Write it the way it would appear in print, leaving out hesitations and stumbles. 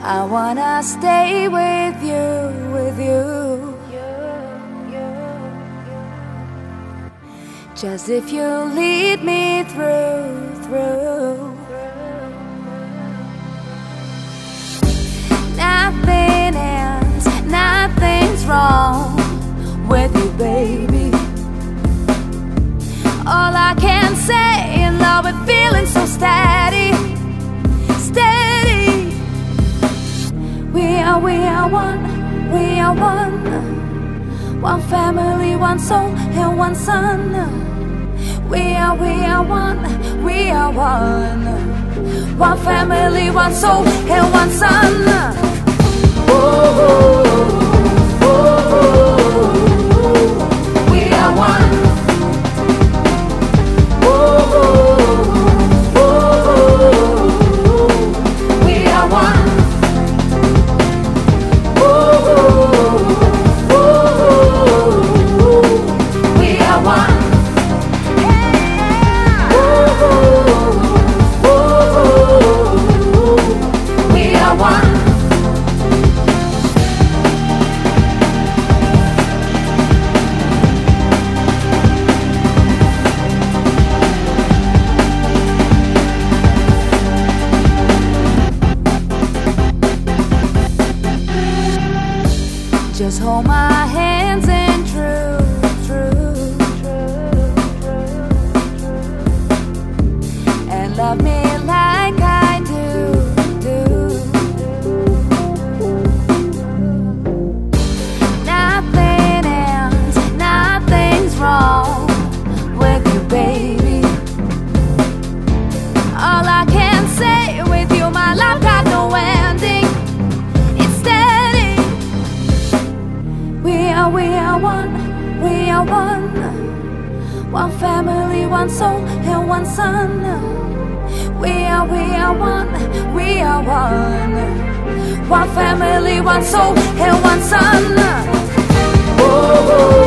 I wanna stay with you, with you. Just if you lead me through. Nothing ends, nothing's wrong with you, baby. All I can say in love with feeling so steady, steady. We are one, we are one. One family, one soul, and one son. We are one, we are one. One family, one soul, and one son. Oh, oh, oh, oh. We are one. Oh, oh, oh. We are one. Oh, we are one. We are one. Just hold my hands and true. And love me like I do. Nothing ends, nothing's wrong with you, baby. All I can say with you, my love got no ending. It's steady. We are one, we are one. One family, one soul, and one son. We are one, we are one. One family, one soul, and one son. Oh, oh.